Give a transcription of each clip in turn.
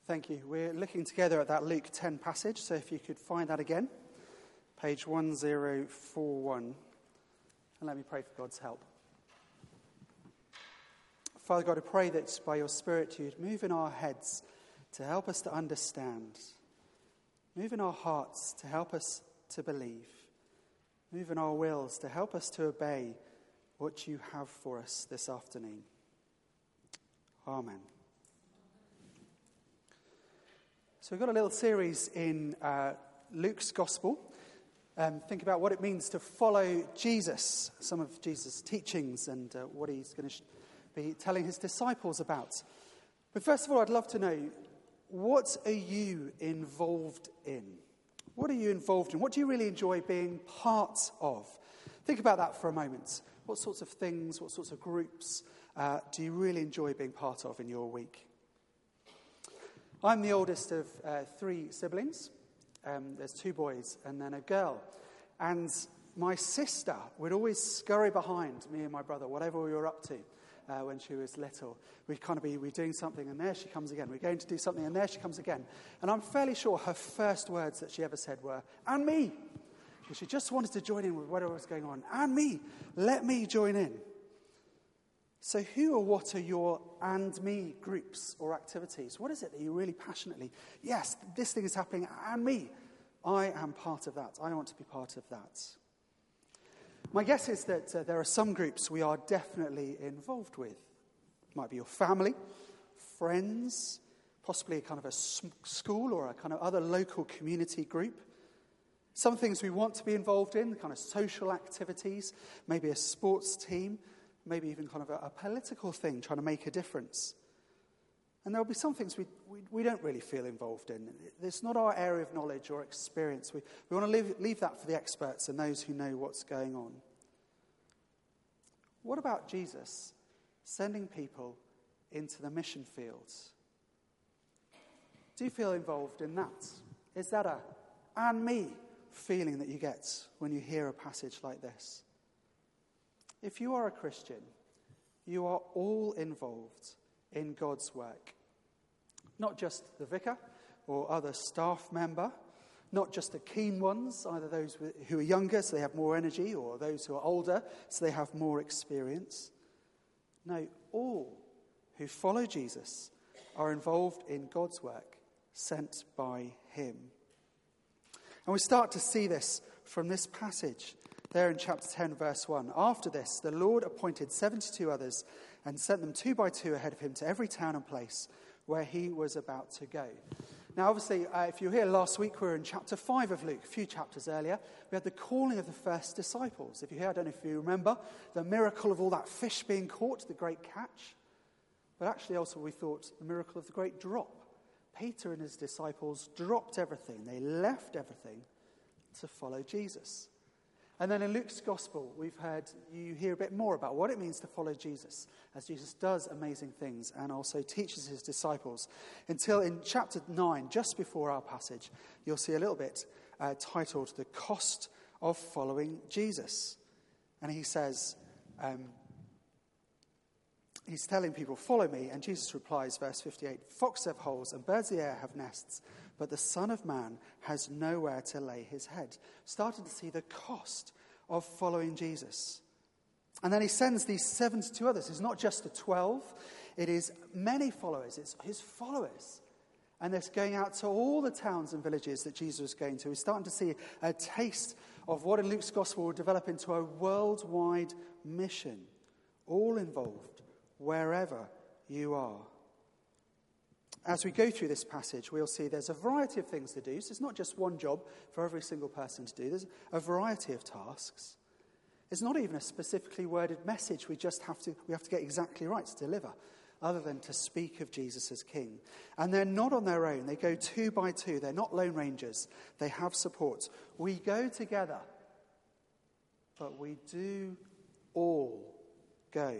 Thank you. We're looking together at that Luke 10 passage, so if you could find that again, page 1041. And let me pray for God's help. Father God, I pray that by your Spirit you'd move in our heads to help us to understand. Move in our hearts to help us to believe. Move in our wills to help us to obey what you have for us this afternoon. Amen. So we've got a little series in Luke's Gospel. Think about what it means to follow Jesus, some of Jesus' teachings and what he's going to be telling his disciples about. But first of all, I'd love to know, what are you involved in? What are you involved in? What do you really enjoy being part of? Think about that for a moment. What sorts of things, what sorts of groups do you really enjoy being part of in your week? I'm the oldest of 3 siblings. There's 2 boys and then a girl. And my sister would always scurry behind me and my brother, whatever we were up to when she was little. We'd kind of be doing something and there she comes again. We're going to do something and there she comes again. And I'm fairly sure her first words that she ever said were, "And me." She just wanted to join in with whatever was going on. "And me. Let me join in." So who or what are your and me groups or activities? What is it that you really passionately, yes, this thing is happening, and me. I am part of that. I want to be part of that. My guess is that there are some groups we are definitely involved with. It might be your family, friends, possibly a kind of a school or a kind of other local community group. Some things we want to be involved in, kind of social activities, maybe a sports team, maybe even kind of a political thing, trying to make a difference. And there'll be some things we don't really feel involved in. It's not our area of knowledge or experience. We want to leave that for the experts and those who know what's going on. What about Jesus sending people into the mission fields? Do you feel involved in that? Is that a "and me" feeling that you get when you hear a passage like this? If you are a Christian, you are all involved in God's work. Not just the vicar or other staff member, not just the keen ones, either those who are younger so they have more energy, or those who are older so they have more experience. No, all who follow Jesus are involved in God's work sent by him. And we start to see this from this passage there in chapter 10, verse 1. After this, the Lord appointed 72 others and sent them 2 by 2 ahead of him to every town and place where he was about to go. Now, obviously, if you were here last week, we were in chapter 5 of Luke, a few chapters earlier. We had the calling of the first disciples. If you're here, I don't know if you remember the miracle of all that fish being caught, the great catch. But actually also we thought the miracle of the great drop. Peter and his disciples dropped everything. They left everything to follow Jesus. And then in Luke's Gospel, you hear a bit more about what it means to follow Jesus, as Jesus does amazing things and also teaches his disciples. Until in chapter 9, just before our passage, you'll see a little bit titled "The Cost of Following Jesus." And he says, he's telling people, "Follow me." And Jesus replies, verse 58, "Foxes have holes and birds of the air have nests, but the Son of Man has nowhere to lay his head." Starting to see the cost of following Jesus. And then he sends these 72 others. It's not just the 12. It is many followers. It's his followers. And they're going out to all the towns and villages that Jesus was going to. We're starting to see a taste of what in Luke's Gospel will develop into a worldwide mission. All involved, wherever you are. As we go through this passage, we'll see there's a variety of things to do. So it's not just one job for every single person to do. There's a variety of tasks. It's not even a specifically worded message we have to get exactly right to deliver, other than to speak of Jesus as King. And they're not on their own. They go 2 by 2. They're not lone rangers. They have support. We go together, but we do all go.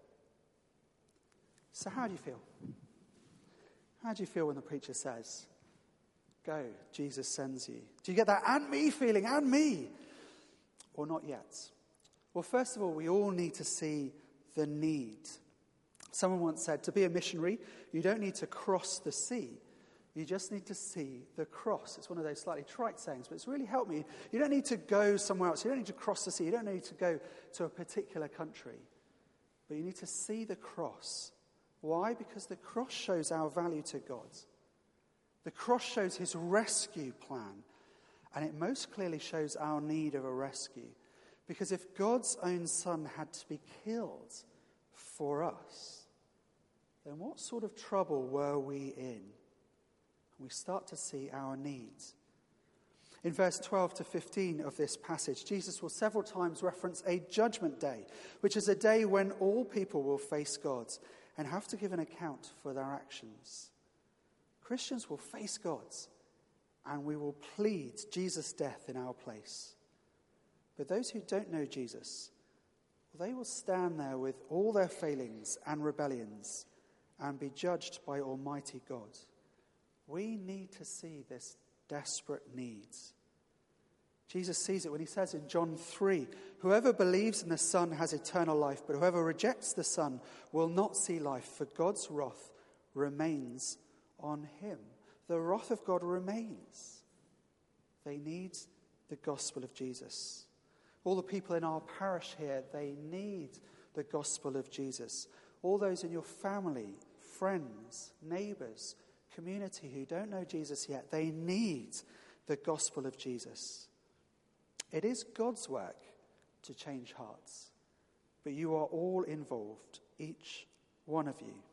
So how do you feel? How do you feel when the preacher says, "Go, Jesus sends you"? Do you get that "and me" feeling, "and me"? Or not yet? Well, first of all, we all need to see the need. Someone once said, to be a missionary, you don't need to cross the sea. You just need to see the cross. It's one of those slightly trite sayings, but it's really helped me. You don't need to go somewhere else. You don't need to cross the sea. You don't need to go to a particular country. But you need to see the cross. Why? Because the cross shows our value to God. The cross shows his rescue plan. And it most clearly shows our need of a rescue. Because if God's own son had to be killed for us, then what sort of trouble were we in? We start to see our needs. In verse 12 to 15 of this passage, Jesus will several times reference a judgment day, which is a day when all people will face God and have to give an account for their actions. Christians will face God, and we will plead Jesus' death in our place. But those who don't know Jesus, they will stand there with all their failings and rebellions and be judged by Almighty God. We need to see this desperate need. Jesus sees it when he says in John 3, "Whoever believes in the Son has eternal life, but whoever rejects the Son will not see life, for God's wrath remains on him." The wrath of God remains. They need the gospel of Jesus. All the people in our parish here, they need the gospel of Jesus. All those in your family, friends, neighbours, community who don't know Jesus yet, they need the gospel of Jesus. It is God's work to change hearts, but you are all involved, each one of you.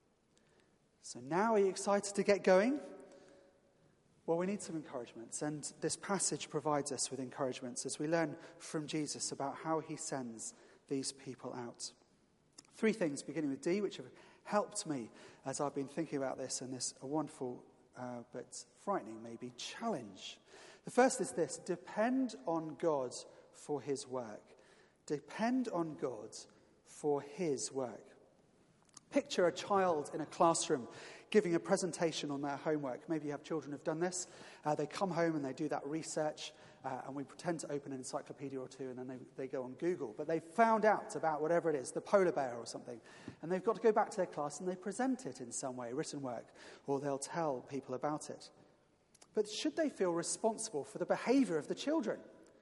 So now are you excited to get going? Well, we need some encouragements, and this passage provides us with encouragements as we learn from Jesus about how he sends these people out. 3 things, beginning with D, which have helped me as I've been thinking about this and this a wonderful but frightening maybe challenge. The first is this: depend on God for his work. Depend on God for his work. Picture a child in a classroom giving a presentation on their homework. Maybe you have children who've done this. They come home and they do that research, and we pretend to open an encyclopedia or two, and then they go on Google. But they've found out about whatever it is, the polar bear or something, and they've got to go back to their class and they present it in some way, written work, or they'll tell people about it. But should they feel responsible for the behaviour of the children?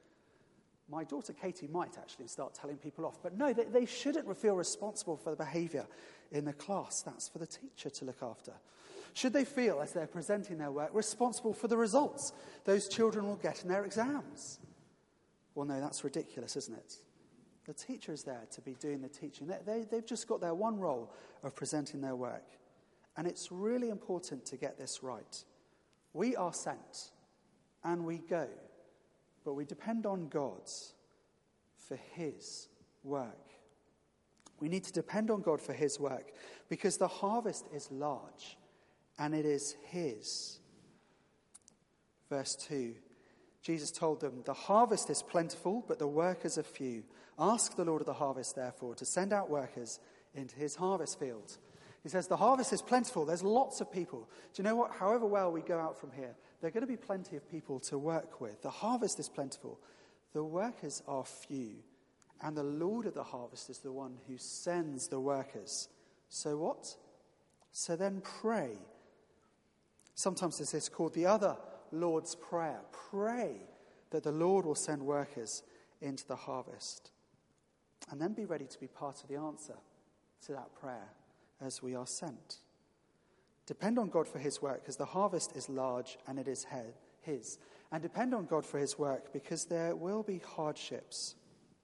My daughter Katie might actually start telling people off, but no, they shouldn't feel responsible for the behaviour in the class. That's for the teacher to look after. Should they feel, as they're presenting their work, responsible for the results those children will get in their exams? Well, no, that's ridiculous, isn't it? The teacher is there to be doing the teaching. They've just got their one role of presenting their work. And it's really important to get this right. We are sent, and we go. But we depend on God for his work. We need to depend on God for his work because the harvest is large and it is his. Verse 2, Jesus told them, "The harvest is plentiful, but the workers are few. Ask the Lord of the harvest, therefore, to send out workers into his harvest field." He says the harvest is plentiful. There's lots of people. Do you know what? However well we go out from here, there are going to be plenty of people to work with. The harvest is plentiful. The workers are few. And the Lord of the harvest is the one who sends the workers. So what? So then pray. Sometimes this is called the other Lord's Prayer. Pray that the Lord will send workers into the harvest. And then be ready to be part of the answer to that prayer as we are sent. Depend on God for his work because the harvest is large and it is his. And depend on God for his work because there will be hardships.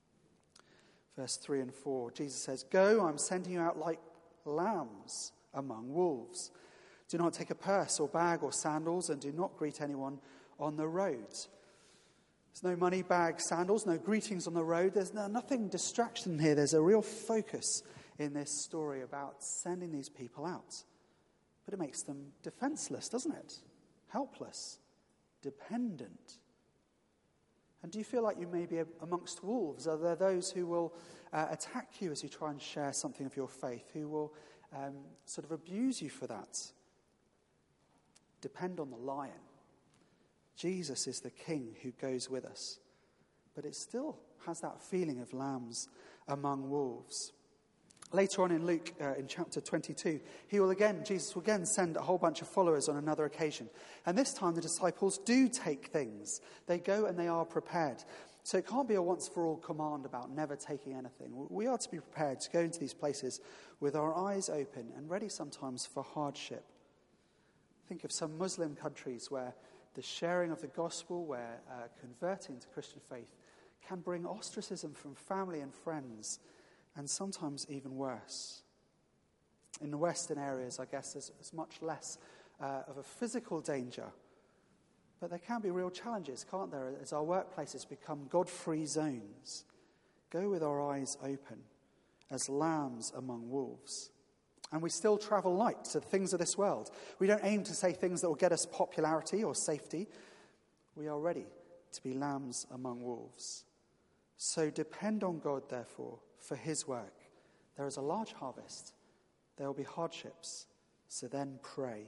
Verse 3 and 4, Jesus says, "Go, I'm sending you out like lambs among wolves. Do not take a purse or bag or sandals, and do not greet anyone on the road." There's no money bag, sandals, no greetings on the road. There's nothing distraction here. There's a real focus in this story about sending these people out. But it makes them defenseless, doesn't it? Helpless, dependent. And do you feel like you may be amongst wolves? Are there those who will attack you as you try and share something of your faith, who will sort of abuse you for that? Depend on the lion. Jesus is the king who goes with us. But it still has that feeling of lambs among wolves. Later on in Luke, in chapter 22, Jesus will again send a whole bunch of followers on another occasion. And this time the disciples do take things. They go and they are prepared. So it can't be a once-for-all command about never taking anything. We are to be prepared to go into these places with our eyes open and ready sometimes for hardship. Think of some Muslim countries where the sharing of the gospel, where converting to Christian faith can bring ostracism from family and friends, and sometimes even worse. In the Western areas, I guess, there's much less of a physical danger. But there can be real challenges, can't there, as our workplaces become God-free zones. Go with our eyes open, as lambs among wolves. And we still travel light to the things of this world. We don't aim to say things that will get us popularity or safety. We are ready to be lambs among wolves. So depend on God, therefore, for his work. There is a large harvest. There will be hardships. So then pray.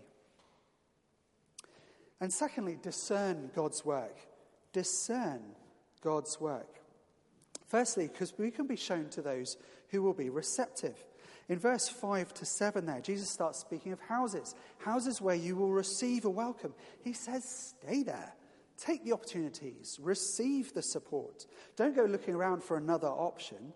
And secondly, discern God's work. Discern God's work. Firstly, because we can be shown to those who will be receptive. In verse 5 to 7 there, Jesus starts speaking of houses. Houses where you will receive a welcome. He says, stay there. Take the opportunities. Receive the support. Don't go looking around for another option.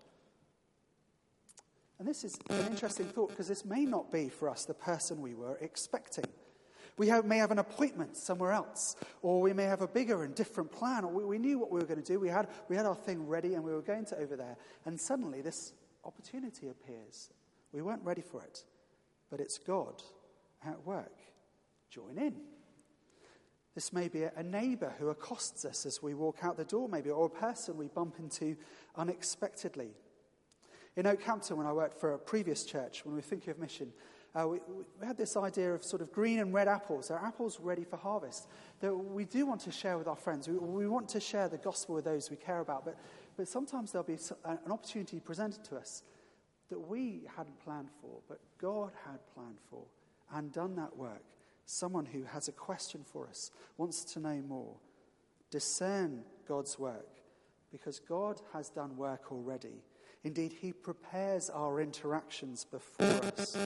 And this is an interesting thought, because this may not be for us the person we were expecting. We may have an appointment somewhere else, or we may have a bigger and different plan, or we knew what we were going to do. We had our thing ready and we were going to over there. And suddenly this opportunity appears. We weren't ready for it, but it's God at work. Join in. This may be a neighbour who accosts us as we walk out the door, maybe, or a person we bump into unexpectedly. In Oakhampton, when I worked for a previous church, when we were thinking of mission, we had this idea of sort of green and red apples. They're apples ready for harvest that we do want to share with our friends. We want to share the gospel with those we care about, but sometimes there'll be an opportunity presented to us that we hadn't planned for, but God had planned for and done that work. Someone who has a question for us, wants to know more. Discern God's work, because God has done work already. Indeed, he prepares our interactions before us.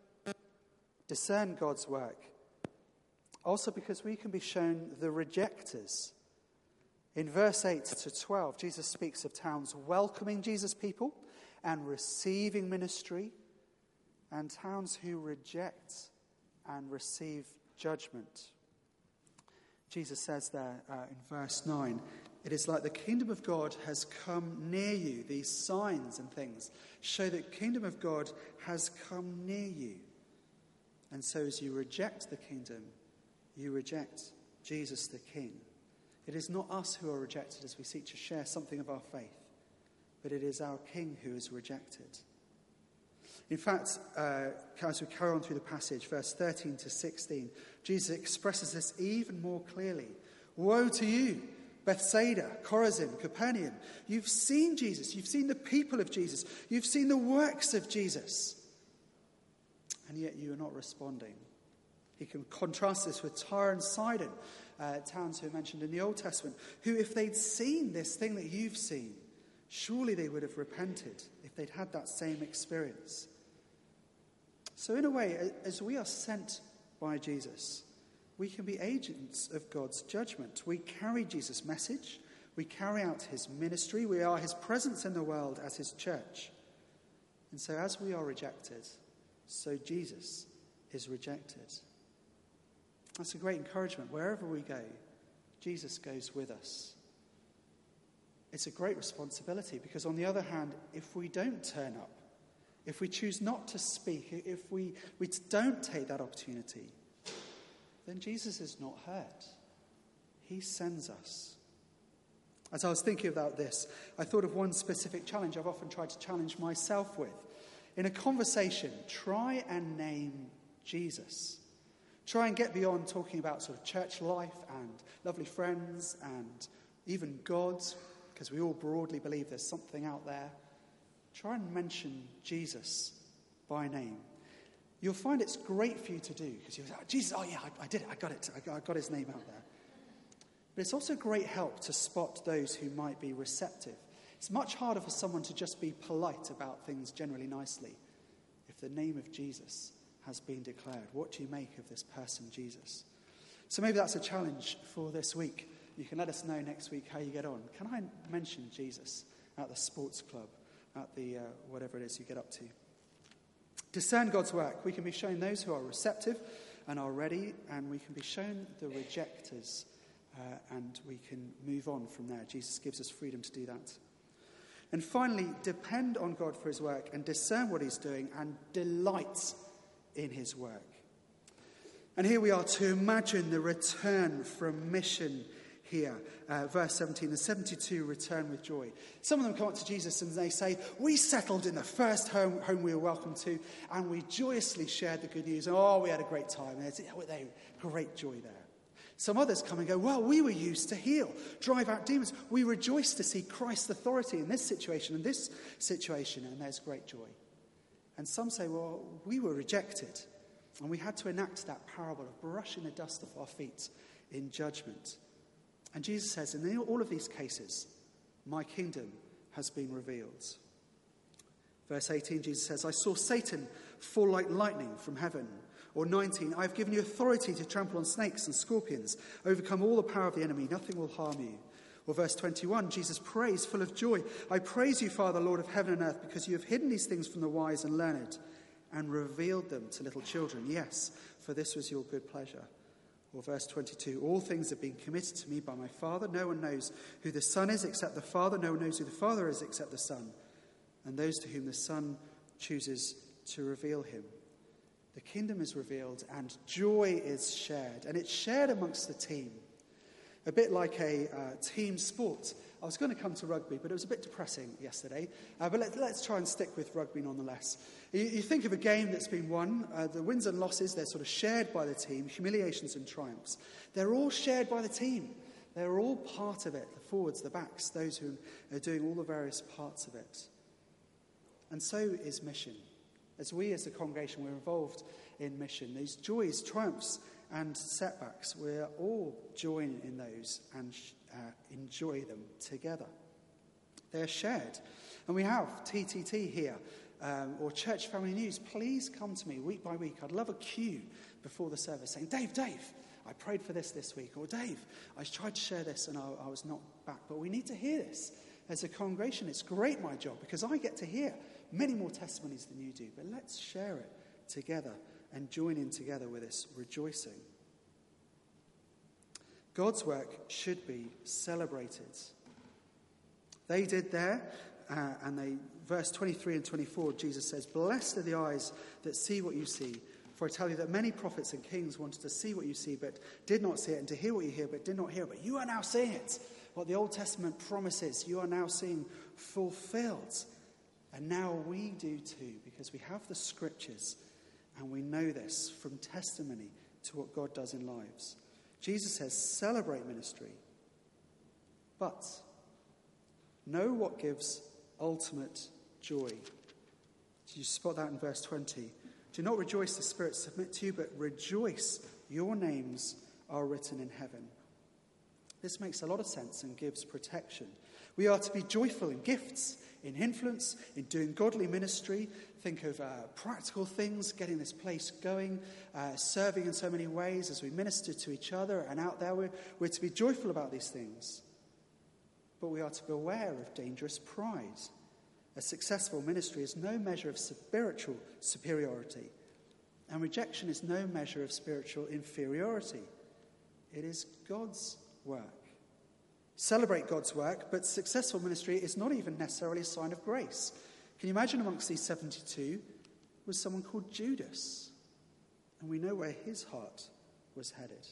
Discern God's work. Also because we can be shown the rejectors. In verse 8 to 12, Jesus speaks of towns welcoming Jesus' people and receiving ministry, and towns who reject and receive judgment. Jesus says there in verse 9, it is like the kingdom of God has come near you. These signs and things show that the kingdom of God has come near you. And so as you reject the kingdom, you reject Jesus the King. It is not us who are rejected as we seek to share something of our faith, but it is our King who is rejected. In fact, as we carry on through the passage, verse 13 to 16, Jesus expresses this even more clearly. Woe to you, Bethsaida, Chorazin, Capernaum. You've seen Jesus. You've seen the people of Jesus. You've seen the works of Jesus. And yet you are not responding. He can contrast this with Tyre and Sidon, towns who are mentioned in the Old Testament, who, if they'd seen this thing that you've seen, surely they would have repented if they'd had that same experience. So in a way, as we are sent by Jesus, we can be agents of God's judgment. We carry Jesus' message. We carry out his ministry. We are his presence in the world as his church. And so as we are rejected, so Jesus is rejected. That's a great encouragement. Wherever we go, Jesus goes with us. It's a great responsibility, because on the other hand, if we don't turn up, if we choose not to speak, if we don't take that opportunity, then Jesus is not heard. He sends us. As I was thinking about this, I thought of one specific challenge I've often tried to challenge myself with. In a conversation, try and name Jesus. Try and get beyond talking about sort of church life and lovely friends and even God, because we all broadly believe there's something out there. Try and mention Jesus by name. You'll find it's great for you to do, because you'll say, Jesus, oh yeah, I did it, I got it, I got his name out there. But it's also great help to spot those who might be receptive. It's much harder for someone to just be polite about things generally nicely. if the name of Jesus has been declared? What do you make of this person, Jesus? So maybe that's a challenge for this week. You can let us know next week how you get on. Can I mention Jesus at the sports club, at the whatever it is you get up to? Discern God's work. We can be shown those who are receptive and are ready, and we can be shown the rejectors, and we can move on from there. Jesus gives us freedom to do that. And finally, depend on God for his work and discern what he's doing and delight in his work. And here we are to imagine the return from mission here. Verse 17, the 72 return with joy. Some of them come up to Jesus and they say, we settled in the first home we were welcome to, and we joyously shared the good news. Oh, we had a great time. There's great joy there. Some others come and go, well, we were used to heal, drive out demons. We rejoice to see Christ's authority in this situation and this situation, and there's great joy. And some say, well, we were rejected, and we had to enact that parable of brushing the dust off our feet in judgment. And Jesus says, in all of these cases, my kingdom has been revealed. Verse 18, Jesus says, I saw Satan fall like lightning from heaven. Or 19, I've given you authority to trample on snakes and scorpions, overcome all the power of the enemy, nothing will harm you. Or verse 21, Jesus prays, full of joy, I praise you, Father, Lord of heaven and earth, because you have hidden these things from the wise and learned and revealed them to little children. Yes, for this was your good pleasure. Or verse 22, all things have been committed to me by my Father. No one knows who the Son is except the Father. No one knows who the Father is except the Son, and those to whom the Son chooses to reveal him. The kingdom is revealed and joy is shared, and it's shared amongst the team. A bit like a team sport. I was going to come to rugby, but it was a bit depressing yesterday. But let's try and stick with rugby nonetheless. You think of a game that's been won. The wins and losses, they're sort of shared by the team. Humiliations and triumphs. They're all shared by the team. They're all part of it. The forwards, the backs, those who are doing all the various parts of it. And so is mission. As we as a congregation, we're involved in mission. These joys, triumphs, and setbacks, we're all joining in those and enjoy them together. They're shared. And we have TTT here, or Church Family News. Please come to me week by week. I'd love a cue before the service saying, Dave, I prayed for this week. Or Dave, I tried to share this and I was not back. But we need to hear this. As a congregation, it's great, my job, because I get to hear many more testimonies than you do. But let's share it together and join in together with this rejoicing. God's work should be celebrated. They did there, verse 23 and 24, Jesus says, blessed are the eyes that see what you see. For I tell you that many prophets and kings wanted to see what you see, but did not see it, and to hear what you hear, but did not hear it. But you are now seeing it. What the Old Testament promises, you are now seeing fulfilled. And now we do too, because we have the scriptures, and we know this from testimony to what God does in lives. Jesus says, celebrate ministry, but know what gives ultimate joy. Do you spot that in verse 20? Do not rejoice the Spirit submit to you, but rejoice your names are written in heaven. This makes a lot of sense and gives protection. We are to be joyful in gifts, in influence, in doing godly ministry. Think of practical things, getting this place going, serving in so many ways as we minister to each other and out there. We're to be joyful about these things. But we are to beware of dangerous pride. A successful ministry is no measure of spiritual superiority, and rejection is no measure of spiritual inferiority. It is God's work. Celebrate God's work, but successful ministry is not even necessarily a sign of grace. Can you imagine amongst these 72 was someone called Judas? And we know where his heart was headed.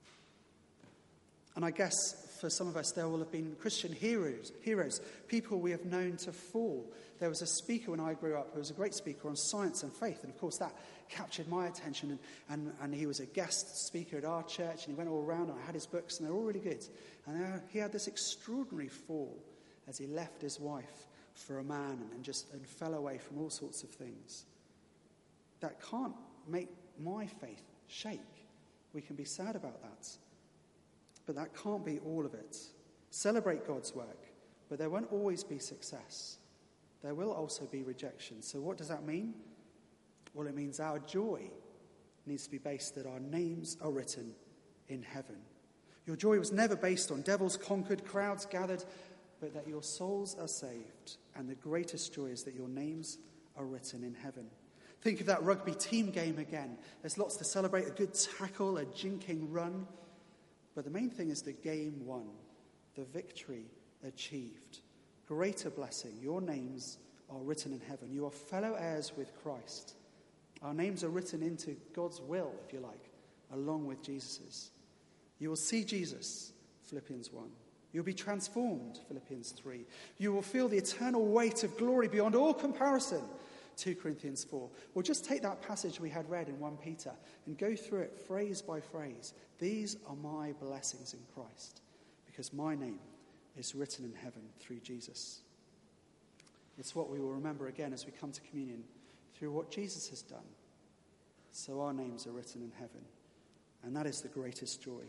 And I guess for some of us there will have been Christian heroes, people we have known to fall. There was a speaker when I grew up who was a great speaker on science and faith, and of course that captured my attention, and he was a guest speaker at our church, and he went all around, and I had his books, and they're all really good. And he had this extraordinary fall as he left his wife for a man and fell away from all sorts of things. That can't make my faith shake. We can be sad about that. But that can't be all of it. Celebrate God's work, but there won't always be success. There will also be rejection. So what does that mean? Well, it means our joy needs to be based that our names are written in heaven. Your joy was never based on devils conquered, crowds gathered, but that your souls are saved. And the greatest joy is that your names are written in heaven. Think of that rugby team game again. There's lots to celebrate, a good tackle, a jinking run. But the main thing is the game won, the victory achieved. Greater blessing, your names are written in heaven. You are fellow heirs with Christ. Our names are written into God's will, if you like, along with Jesus's. You will see Jesus, Philippians 1. You'll be transformed, Philippians 3. You will feel the eternal weight of glory beyond all comparison, 2 Corinthians 4. Or just take that passage we had read in 1 Peter and go through it phrase by phrase. These are my blessings in Christ, because my name is written in heaven through Jesus. It's what we will remember again as we come to communion through what Jesus has done. So our names are written in heaven, and that is the greatest joy.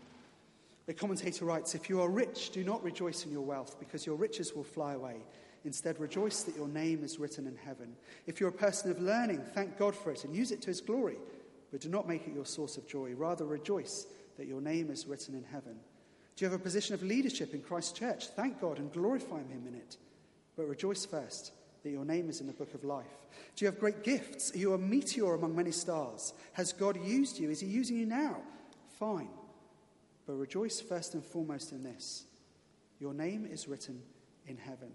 A commentator writes, if you are rich, do not rejoice in your wealth, because your riches will fly away. Instead, rejoice that your name is written in heaven. If you're a person of learning, thank God for it and use it to his glory, but do not make it your source of joy. Rather, rejoice that your name is written in heaven. Do you have a position of leadership in Christ's church? Thank God and glorify him in it. But rejoice first that your name is in the book of life. Do you have great gifts? Are you a meteor among many stars? Has God used you? Is he using you now? Fine. But rejoice first and foremost in this. Your name is written in heaven.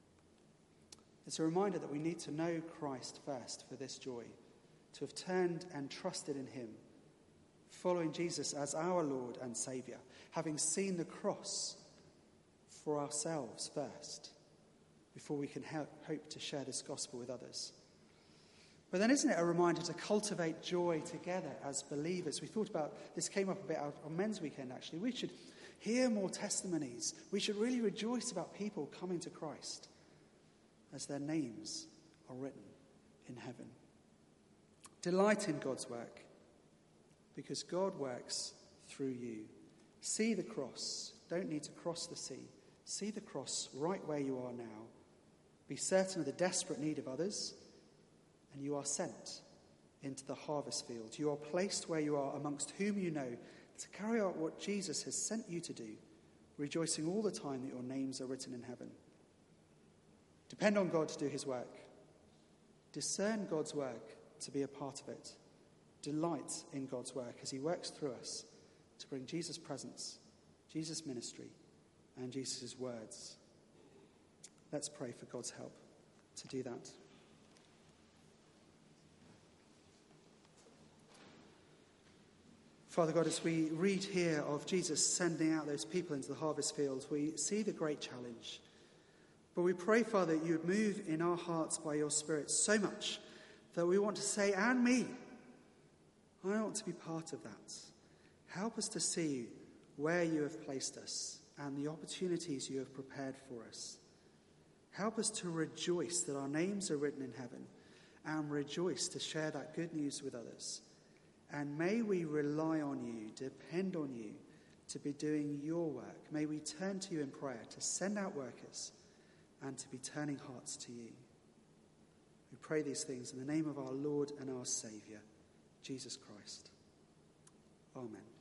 It's a reminder that we need to know Christ first for this joy, to have turned and trusted in him, following Jesus as our Lord and Saviour, having seen the cross for ourselves first, before we can hope to share this gospel with others. But then isn't it a reminder to cultivate joy together as believers? We thought about, this came up a bit on Men's Weekend actually. We should hear more testimonies. We should really rejoice about people coming to Christ as their names are written in heaven. Delight in God's work, because God works through you. See the cross. Don't need to cross the sea. See the cross right where you are now. Be certain of the desperate need of others, and you are sent into the harvest field. You are placed where you are amongst whom you know to carry out what Jesus has sent you to do, rejoicing all the time that your names are written in heaven. Depend on God to do his work. Discern God's work to be a part of it. Delight in God's work as he works through us to bring Jesus' presence, Jesus' ministry, and Jesus' words. Let's pray for God's help to do that. Father God, as we read here of Jesus sending out those people into the harvest field, we see the great challenge. But we pray, Father, that you would move in our hearts by your Spirit so much that we want to say, and me, I want to be part of that. Help us to see where you have placed us and the opportunities you have prepared for us. Help us to rejoice that our names are written in heaven and rejoice to share that good news with others. And may we rely on you, depend on you to be doing your work. May we turn to you in prayer to send out workers and to be turning hearts to you. We pray these things in the name of our Lord and our Saviour, Jesus Christ. Amen.